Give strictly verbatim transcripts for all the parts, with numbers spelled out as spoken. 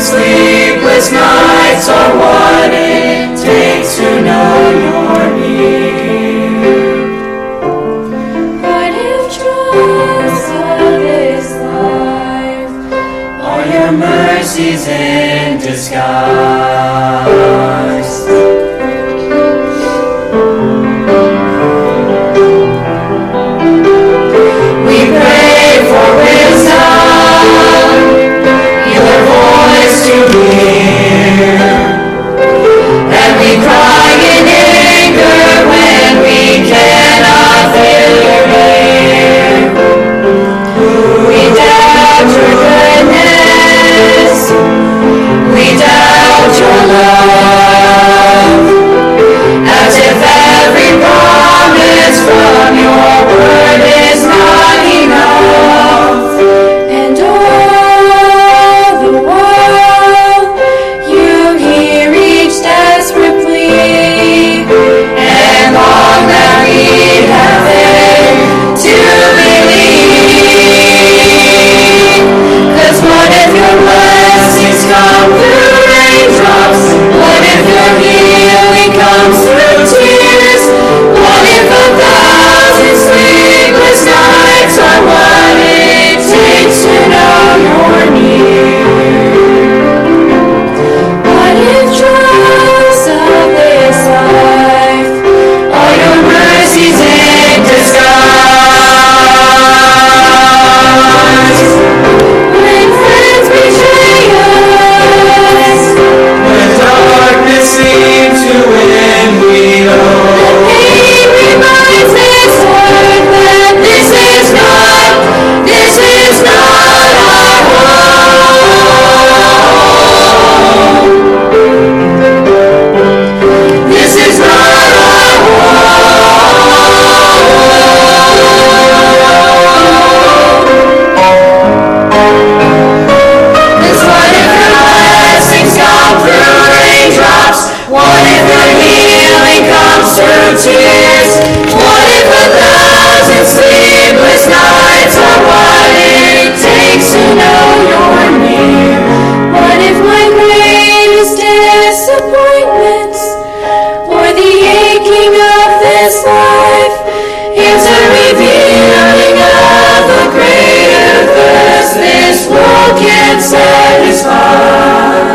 sleepless nights are what it takes to know you're near. What if trials of this life are your mercies in disguise? We pray for wisdom, your voice to hear, and we cry in anger when we cannot feel your ear. We doubt your goodness, we doubt your love, as if every promise from your word is not enough. and all the while you hear each desperate plea, And long that we have faith to believe. 'Cause what if your blessings come through raindrops? What if your healing comes through tears? What if a thousand sleepless nights are what it takes to know you're near? what if trials of this life Are your mercies in disguise? when friends betray us, When darkness seems to win, we know pain reminds this heart that this is not, this is not our home. This is not our home. 'Cause what if your blessings come through raindrops? What if your healing comes through tears? What if a thousand sleepless nights are what it takes to know you're near? what if my greatest disappointments or the aching of this life It's a revealing of the greater thirst this world can't satisfy.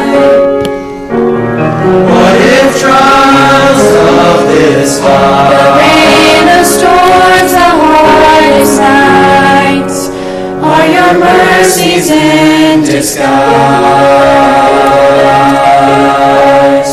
What if trials of this life, rain, the storms, the hardest nights are your mercies in disguise?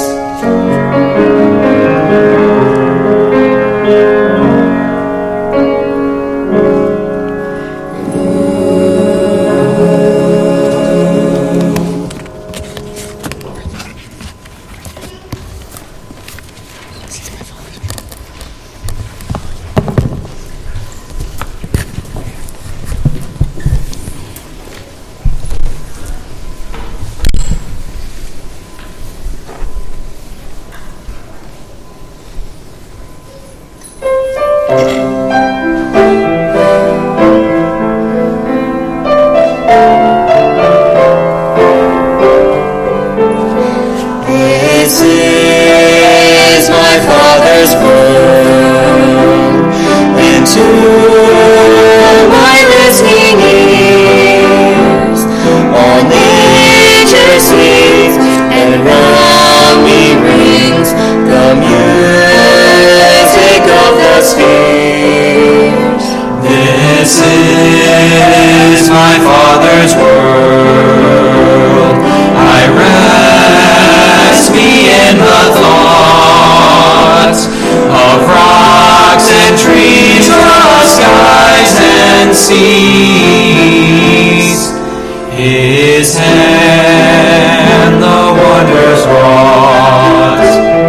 This is my Father's word, and to my listening ears, all nature sings, and round me rings the music of the spheres. This is my Father's world. I rest me in the thoughts of rocks and trees, the skies and seas. His hand the wonders wrought.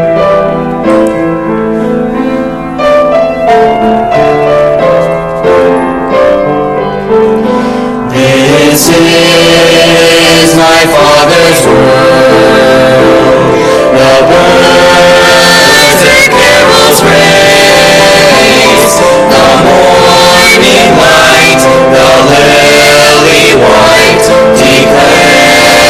This is my Father's world. The birds and carols raise, the morning light, the lily white declares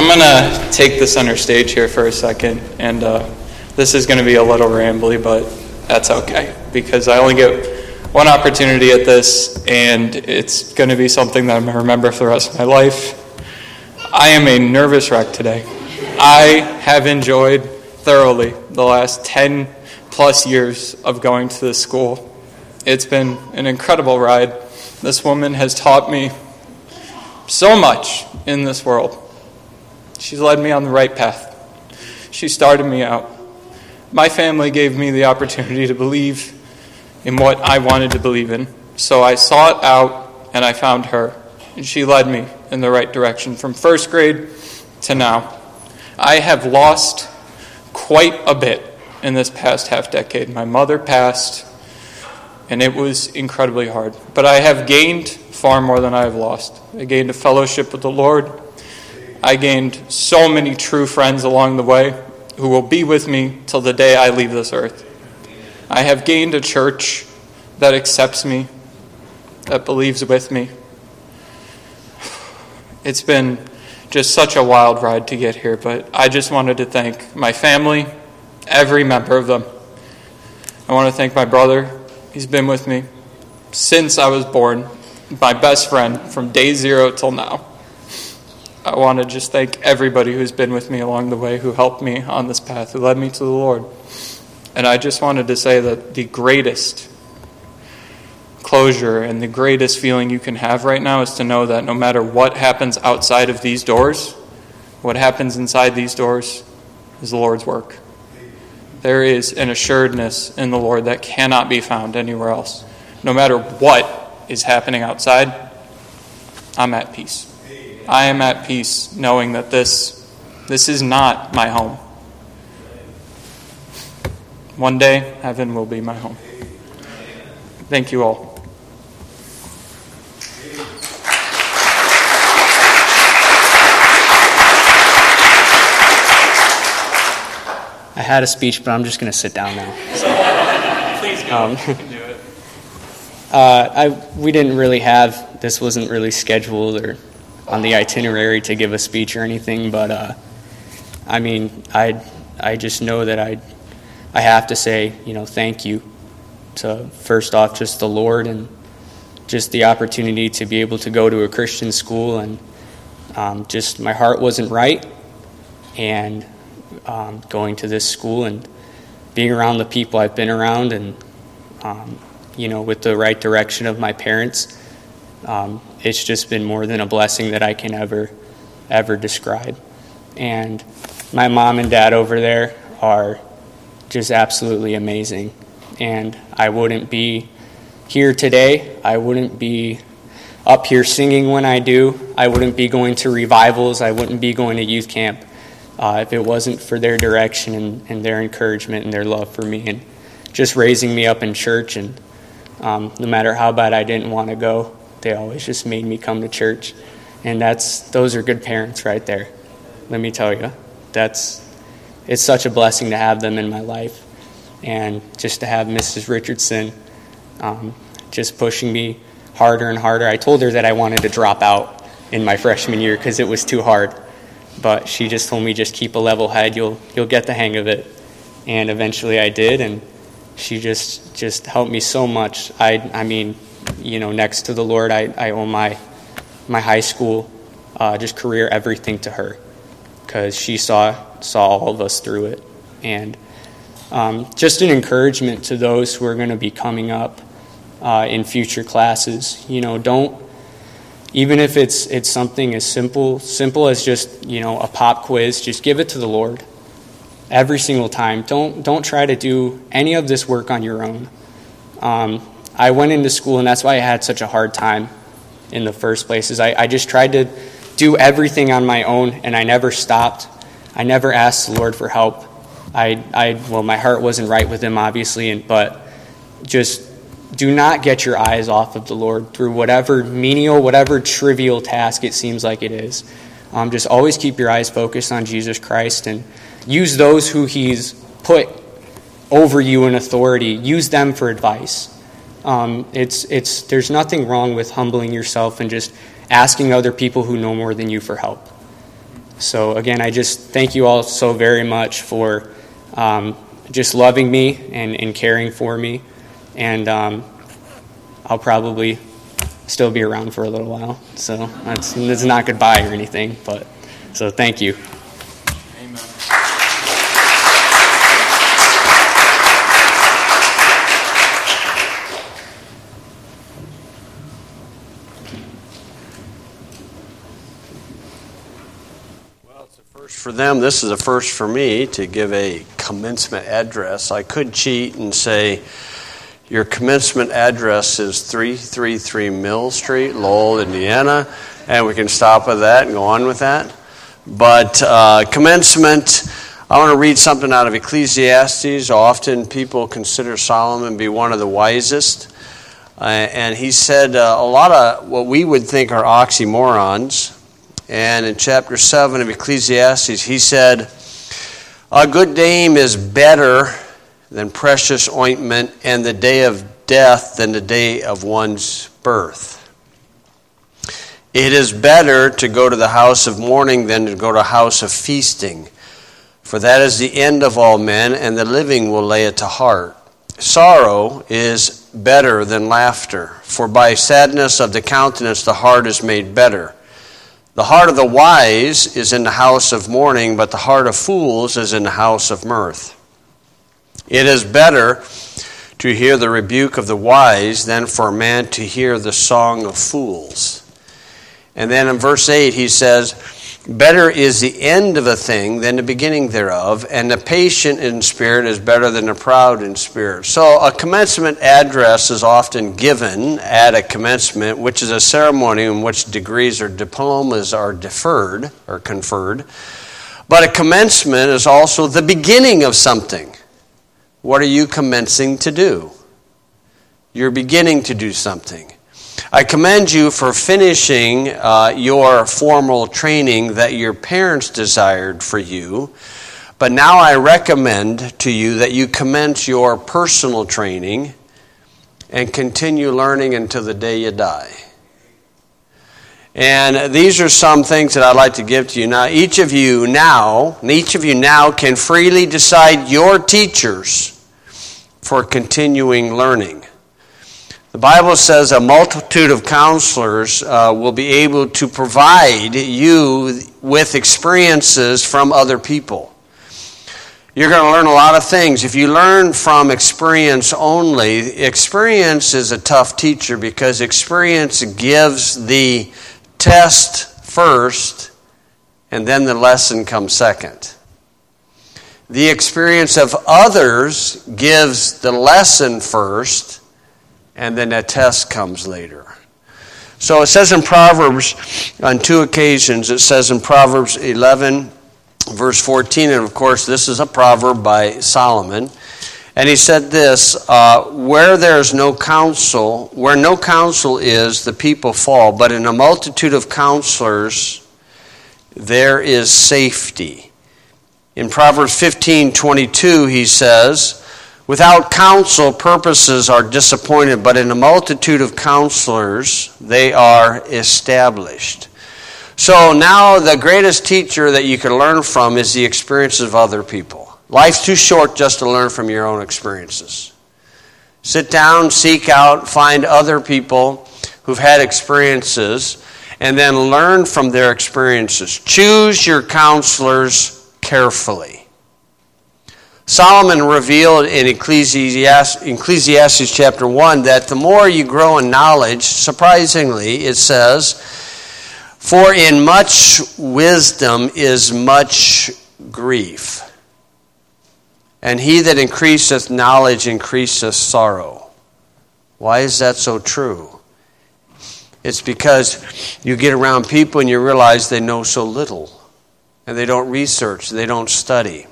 I'm going to take the center stage here for a second, and uh, this is going to be a little rambly, but that's okay, because I only get one opportunity at this, and it's going to be something that I'm going to remember for the rest of my life. I am a nervous wreck today. I have enjoyed thoroughly the last ten plus years of going to this school. It's been an incredible ride. This woman has taught me so much in this world. She's led me on the right path. She started me out. My family gave me the opportunity to believe in what I wanted to believe in. So I sought out and I found her. And she led me in the right direction from first grade to now. I have lost quite a bit in this past half decade. My mother passed, and it was incredibly hard. But I have gained far more than I have lost. I gained a fellowship with the Lord. I gained so many true friends along the way who will be with me till the day I leave this earth. I have gained a church that accepts me, that believes with me. It's been just such a wild ride to get here, but I just wanted to thank my family, every member of them. I want to thank my brother. He's been with me since I was born, my best friend from day zero till now. I want to just thank everybody who's been with me along the way, who helped me on this path, who led me to the Lord. And I just wanted to say that the greatest closure and the greatest feeling you can have right now is to know that no matter what happens outside of these doors, what happens inside these doors is the Lord's work. There is an assuredness in the Lord that cannot be found anywhere else. No matter what is happening outside, I'm at peace. I am at peace knowing that this, this is not my home. One day, heaven will be my home. Thank you all. I had a speech, but I'm just going to sit down now. Please go. Um, you can do it. Uh, I we didn't really have, this wasn't really scheduled or on the itinerary to give a speech or anything, but uh, I mean, I I just know that I I have to say, you know, thank you to, first off, just the Lord and just the opportunity to be able to go to a Christian school, and um, just my heart wasn't right, and um, going to this school and being around the people I've been around, and um, you know, with the right direction of my parents. Um, it's just been more than a blessing that I can ever, ever describe. And my mom and dad over there are just absolutely amazing. And I wouldn't be here today. I wouldn't be up here singing when I do. I wouldn't be going to revivals. I wouldn't be going to youth camp uh, if it wasn't for their direction and, and their encouragement and their love for me and just raising me up in church. And um, no matter how bad I didn't want to go, they always just made me come to church. And that's those are good parents right there. Let me tell you, that's it's such a blessing to have them in my life. And just to have Missus Richardson um, just pushing me harder and harder. I told her that I wanted to drop out in my freshman year because it was too hard. But she just told me, just keep a level head. You'll you'll get the hang of it. And eventually I did. And she just just helped me so much. I I mean, you know, next to the Lord, I, I owe my my high school uh, just career, everything to her, because she saw saw all of us through it. And um, just an encouragement to those who are going to be coming up uh, in future classes. You know, don't, even if it's it's something as simple simple as just, you know, a pop quiz, just give it to the Lord every single time. Don't don't try to do any of this work on your own. Um, I went into school, and that's why I had such a hard time in the first place, is I, I just tried to do everything on my own, and I never stopped. I never asked the Lord for help. I, I well, my heart wasn't right with him, obviously, and but just do not get your eyes off of the Lord through whatever menial, whatever trivial task it seems like it is. Um, just always keep your eyes focused on Jesus Christ, and use those who he's put over you in authority. Use them for advice. Um, it's it's there's nothing wrong with humbling yourself and just asking other people who know more than you for help. So again, I just thank you all so very much for um, just loving me and, and caring for me. And um, I'll probably still be around for a little while. So that's, it's not goodbye or anything, but so thank you. Amen. Well, it's a first for them. This is a first for me to give a commencement address. I could cheat and say, your commencement address is three thirty-three Mill Street, Lowell, Indiana, and we can stop with that and go on with that. But uh, commencement, I want to read something out of Ecclesiastes. Often people consider Solomon to be one of the wisest. Uh, and he said uh, a lot of what we would think are oxymorons. And in chapter seven of Ecclesiastes, he said, a good dame is better than precious ointment, and the day of death than the day of one's birth. It is better to go to the house of mourning than to go to the house of feasting, for that is the end of all men, and the living will lay it to heart. Sorrow is better than laughter, for by sadness of the countenance the heart is made better. The heart of the wise is in the house of mourning, but the heart of fools is in the house of mirth. It is better to hear the rebuke of the wise than for a man to hear the song of fools. And then in verse eight he says, better is the end of a thing than the beginning thereof, and the patient in spirit is better than the proud in spirit. So a commencement address is often given at a commencement, which is a ceremony in which degrees or diplomas are deferred or conferred. But a commencement is also the beginning of something. What are you commencing to do? You're beginning to do something. I commend you for finishing uh, your formal training that your parents desired for you, but now I recommend to you that you commence your personal training and continue learning until the day you die. And these are some things that I'd like to give to you. Now, each of you now, each of you now can freely decide your teachers for continuing learning. The Bible says a multitude of counselors uh, will be able to provide you with experiences from other people. You're going to learn a lot of things. If you learn from experience only, experience is a tough teacher because experience gives the test first and then the lesson comes second. The experience of others gives the lesson first, and then that test comes later. So it says in Proverbs, on two occasions, it says in Proverbs eleven, verse fourteen, and of course this is a proverb by Solomon, and he said this, uh, where there is no counsel, where no counsel is, the people fall, but in a multitude of counselors there is safety. In Proverbs fifteen twenty-two, he says, without counsel, purposes are disappointed, but in a multitude of counselors, they are established. So now the greatest teacher that you can learn from is the experiences of other people. Life's too short just to learn from your own experiences. Sit down, seek out, find other people who've had experiences, and then learn from their experiences. Choose your counselors carefully. Solomon revealed in Ecclesiastes, Ecclesiastes chapter one that the more you grow in knowledge, surprisingly, it says, for in much wisdom is much grief, and he that increaseth knowledge increaseth sorrow. Why is that so true? It's because you get around people and you realize they know so little. And they don't research, they don't study.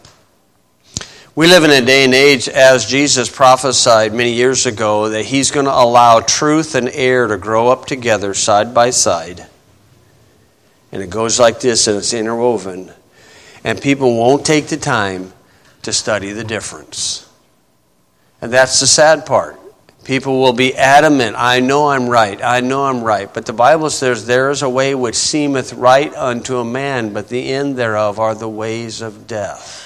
We live in a day and age, as Jesus prophesied many years ago, that he's going to allow truth and error to grow up together side by side. And it goes like this, and it's interwoven. And people won't take the time to study the difference. And that's the sad part. People will be adamant, I know I'm right, I know I'm right. But the Bible says, there is a way which seemeth right unto a man, but the end thereof are the ways of death.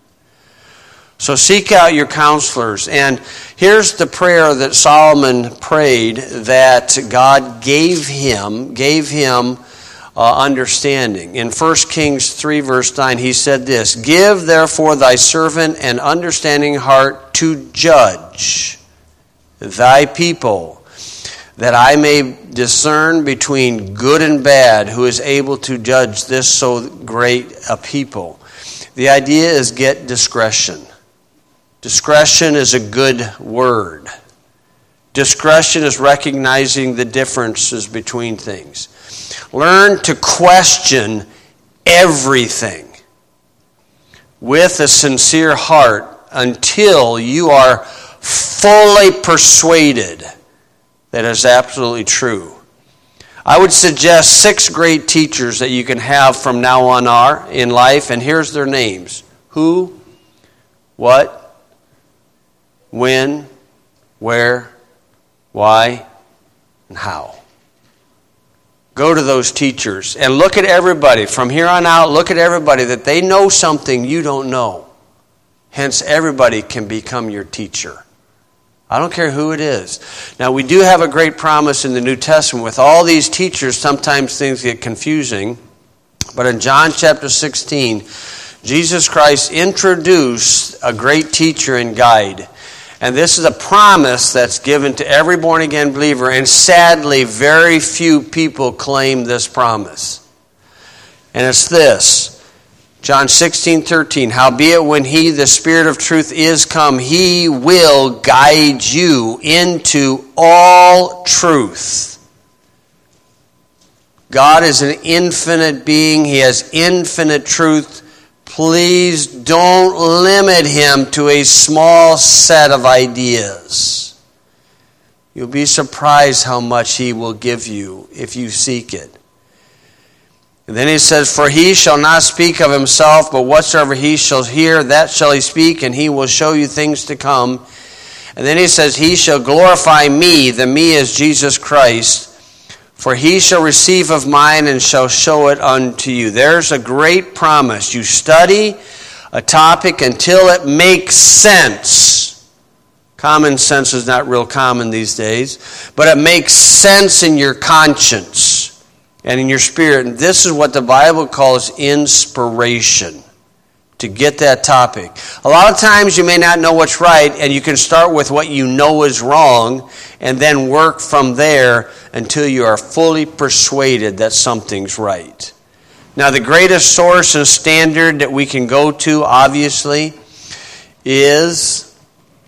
So seek out your counselors. And here's the prayer that Solomon prayed that God gave him, gave him uh, understanding. In First Kings three, verse nine, he said this, give therefore thy servant an understanding heart to judge thy people, that I may discern between good and bad, who is able to judge this so great a people. The idea is get discretion. Discretion is a good word. Discretion is recognizing the differences between things. Learn to question everything with a sincere heart until you are fully persuaded that is absolutely true. I would suggest six great teachers that you can have from now on are in life, and here's their names. Who, what, when, where, why, and how. Go to those teachers and look at everybody. From here on out, look at everybody that they know something you don't know. Hence, everybody can become your teacher. I don't care who it is. Now, we do have a great promise in the New Testament. With all these teachers, sometimes things get confusing. But in John chapter sixteen, Jesus Christ introduced a great teacher and guide. And this is a promise that's given to every born-again believer. And sadly, very few people claim this promise. And it's this. John sixteen thirteen, howbeit when he, the Spirit of truth, is come, he will guide you into all truth. God is an infinite being. He has infinite truth. Please don't limit him to a small set of ideas. You'll be surprised how much he will give you if you seek it. And then he says, for he shall not speak of himself, but whatsoever he shall hear, that shall he speak, and he will show you things to come. And then he says, he shall glorify me. The me is Jesus Christ. For he shall receive of mine and shall show it unto you. There's a great promise. You study a topic until it makes sense. Common sense is not real common these days, but it makes sense in your conscience and in your spirit. And this is what the Bible calls inspiration, to get that topic. A lot of times you may not know what's right, and you can start with what you know is wrong and then work from there until you are fully persuaded that something's right. Now, the greatest source and standard that we can go to, obviously, is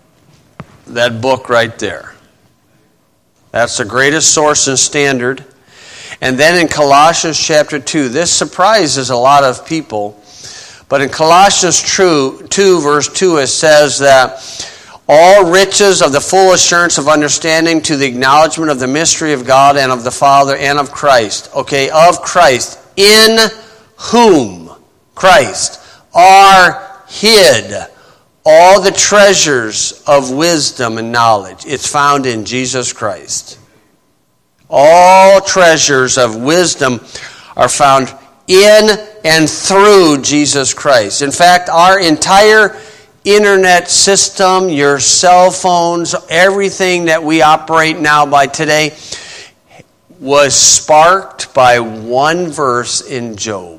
that book right there. That's the greatest source and standard. And then in Colossians chapter two, this surprises a lot of people, but in Colossians two, verse two, it says that all riches of the full assurance of understanding to the acknowledgement of the mystery of God and of the Father and of Christ. Okay, of Christ, in whom, Christ, are hid all the treasures of wisdom and knowledge. It's found in Jesus Christ. All treasures of wisdom are found in and through Jesus Christ. In fact, our entire internet system, your cell phones, everything that we operate now by today was sparked by one verse in Job.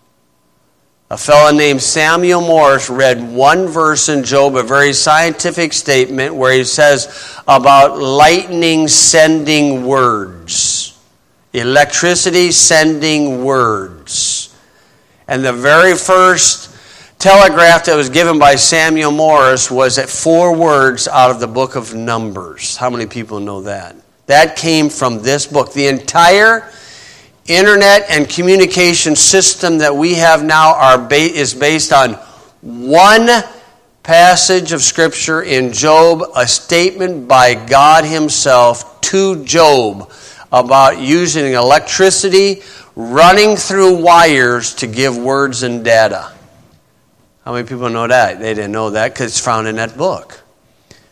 A fellow named Samuel Morse read one verse in Job, a very scientific statement where he says about lightning sending words, electricity sending words. And the very first telegraph that was given by Samuel Morse was at four words out of the book of Numbers. How many people know that? That came from this book. The entire internet and communication system that we have now are ba- is based on one passage of Scripture in Job, a statement by God himself to Job about using electricity running through wires to give words and data. How many people know that? They didn't know that because it's found in that book.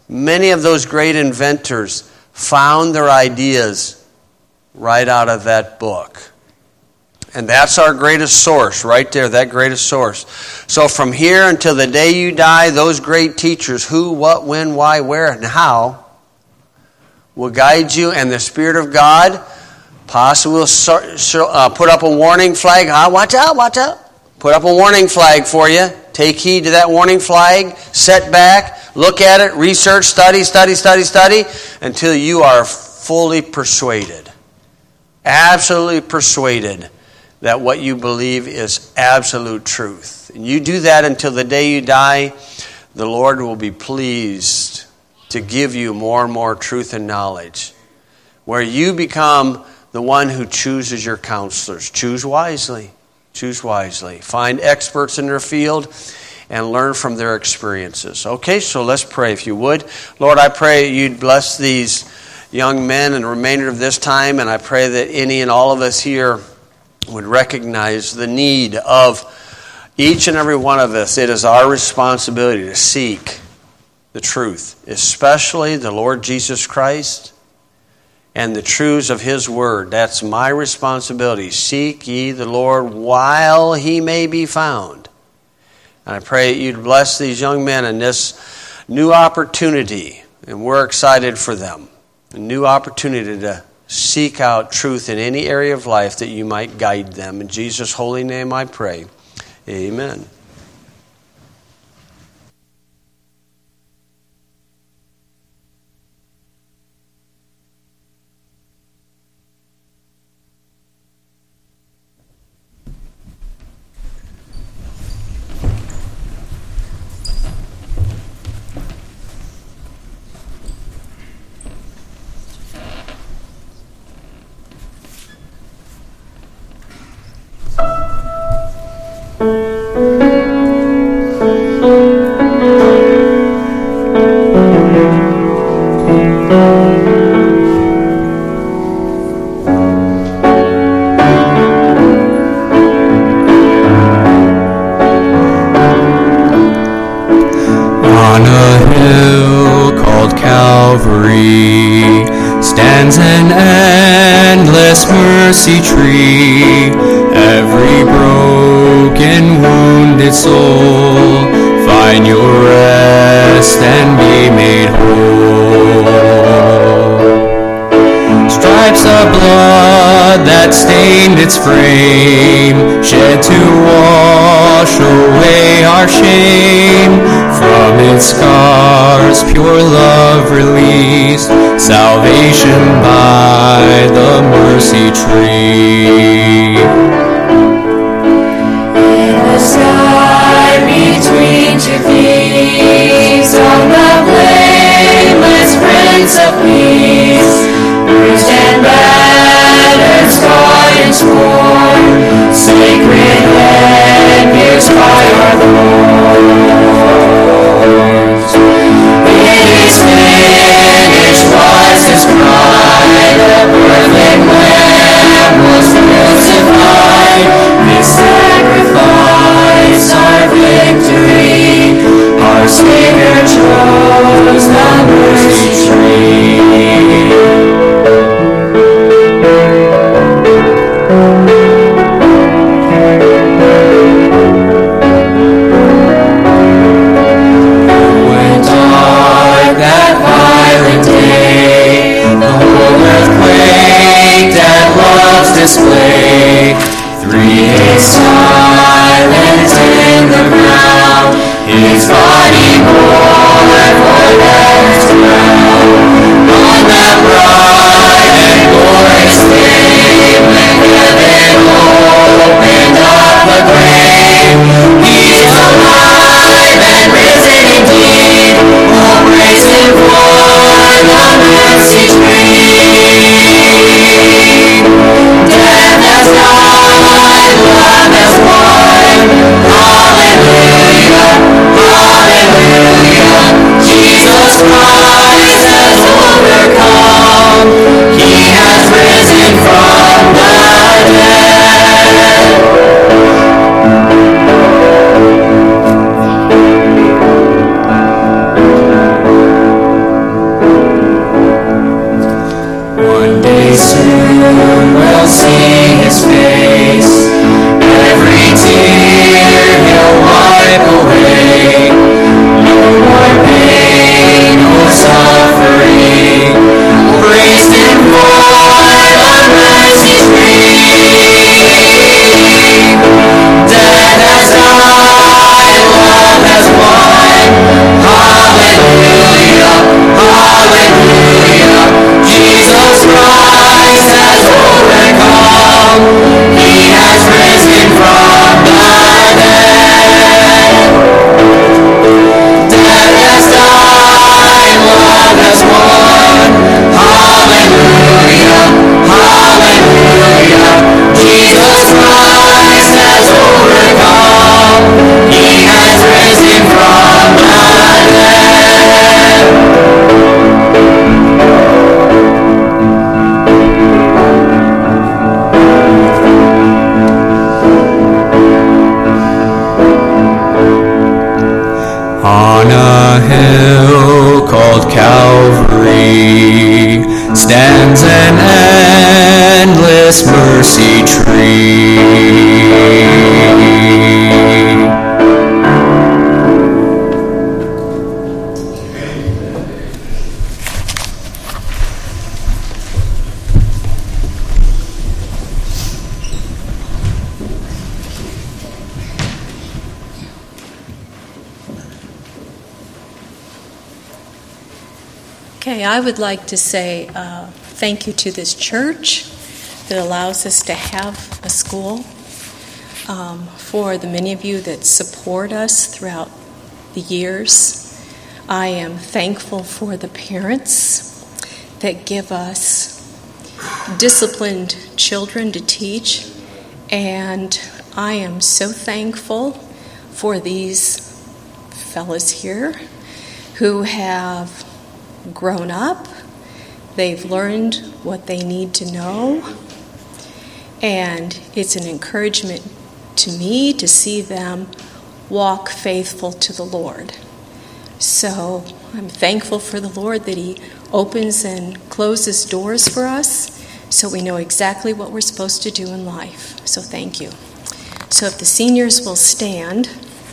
Many of those great inventors found their ideas right out of that book. And that's our greatest source, right there, that greatest source. So from here until the day you die, those great teachers, who, what, when, why, where, and how, will guide you, and the Spirit of God possibly will so, so, uh, put up a warning flag. Ah, watch out, watch out. Put up a warning flag for you. Take heed to that warning flag. Set back. Look at it. Research. Study, study, study, study. Until you are fully persuaded. Absolutely persuaded that what you believe is absolute truth. And you do that until the day you die, the Lord will be pleased to give you more and more truth and knowledge. Where you become the one who chooses your counselors. Choose wisely. Choose wisely. Find experts in their field and learn from their experiences. Okay, so let's pray if you would. Lord, I pray you'd bless these young men and the remainder of this time, and I pray that any and all of us here would recognize the need of each and every one of us. It is our responsibility to seek the truth, especially the Lord Jesus Christ and the truths of His Word. That's my responsibility. Seek ye the Lord while He may be found. And I pray that you'd bless these young men in this new opportunity, and we're excited for them. A new opportunity to seek out truth in any area of life that you might guide them. In Jesus' holy name I pray. Amen. Stands an endless mercy tree. Every broken, wounded soul find your rest and be made whole. Stripes of blood that stained its frame, shed to wash away our shame. From its scars pure love released, salvation by the mercy tree. In the sky between two thieves, on the blameless Prince of Peace, bruised and battered, scarred and torn, sacred head pierced by our thorns. It is finished was His cry, the perfect Lamb was crucified. His sacrifice, our victory, our Savior chose the mercy tree. Display. Three days silent in the ground, His body bore for death's crown. On that bright and glorious day, when heaven opened up the grave, He is alive and risen indeed. Oh, praise Him for the mercy tree. Hallelujah, hallelujah, Jesus On a hill called Calvary stands an endless mercy tree. Okay, I would like to say uh, thank you to this church that allows us to have a school, um, for the many of you that support us throughout the years. I am thankful for the parents that give us disciplined children to teach, and I am so thankful for these fellas here who have grown up. They've learned what they need to know, and it's an encouragement to me to see them walk faithful to the Lord. So I'm thankful for the Lord that He opens and closes doors for us so we know exactly what we're supposed to do in life. So thank you. So if the seniors will stand,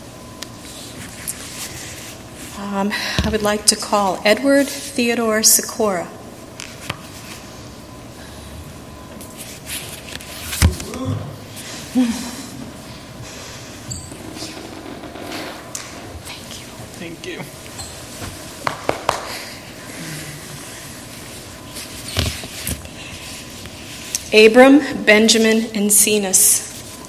Um, I would like to call Edward Theodore Sikora. Thank you. Thank you. Abram Benjamin Encinas.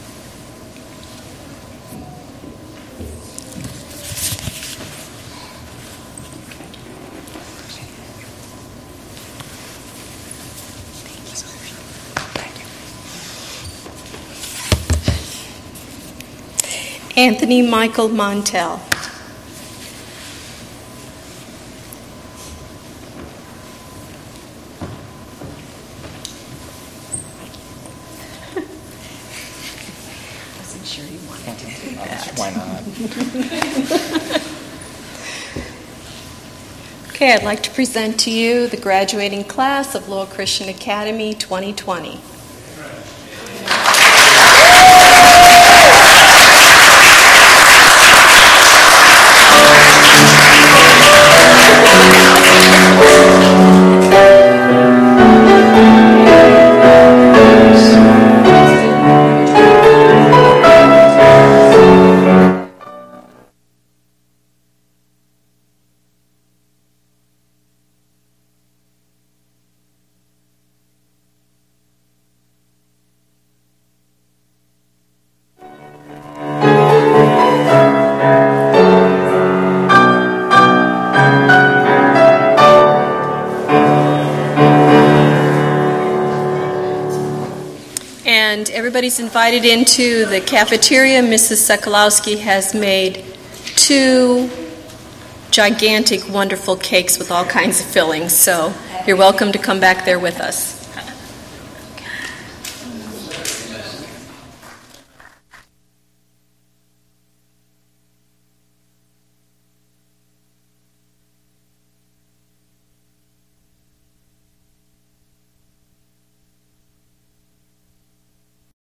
Anthony Michael Montel. Wasn't sure you wanted to do that. Why not? Okay, I'd like to present to you the graduating class of Lowell Christian Academy twenty twenty. And everybody's invited into the cafeteria. Missus Sokolowski has made two gigantic, wonderful cakes with all kinds of fillings. So you're welcome to come back there with us.